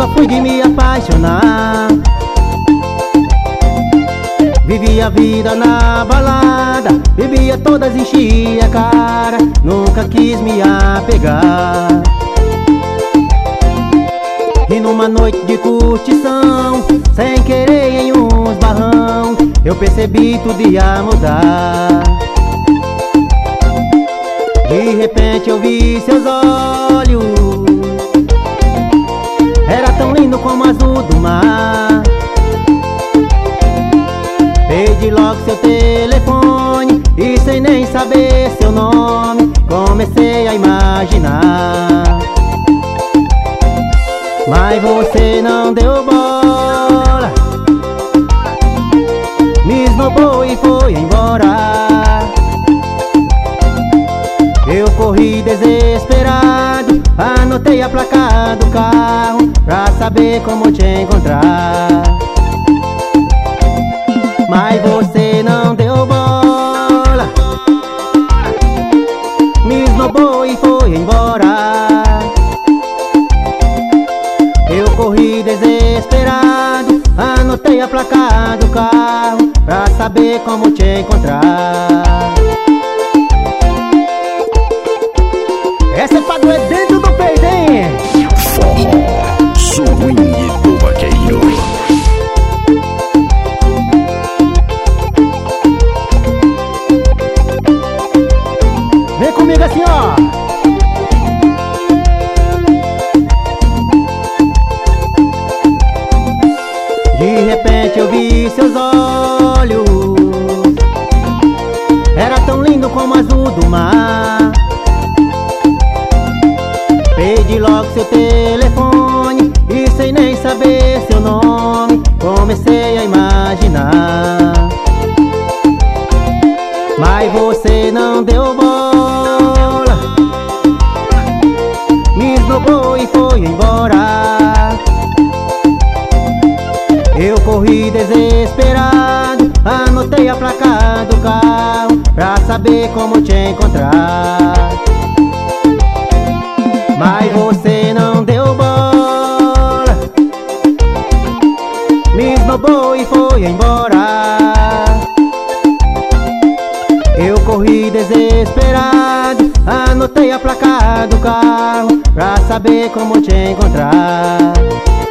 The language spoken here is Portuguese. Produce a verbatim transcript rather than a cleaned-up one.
nunca fui de me apaixonar. Vivia a vida na balada, bebia todas, enchia a cara, nunca quis me apegar. E numa noite de curtição, sem querer em uns barrão, eu percebi tudo ia mudar. De repente eu vi seus olhos, era tão lindo como o azul do mar. Pedi logo seu telefone e sem nem saber seu nome, comecei a imaginar. Mas você não deu bola, me esnobou e foi embora. Eu corri desesperado, anotei a placa do carro pra saber como te encontrar. Mas você não deu bola, me esnobou e foi embora. Eu corri desesperado, anotei a placa do carro pra saber como te encontrar. Essa é pra doer dentro do peito, hein? Forró, swing do vaqueiro. Vem comigo assim, ó. De repente eu vi seus olhos, era tão lindo como o azul do mar. Pedi logo seu telefone e sem nem saber seu nome, comecei a imaginar. Mas você não deu bola, me esnobou e foi embora. Eu corri desesperado, anotei a placa do carro pra saber como te encontrar. Mas você não deu bola, me esnobou e foi embora. Eu corri desesperado, anotei a placa do carro pra saber como te encontrar.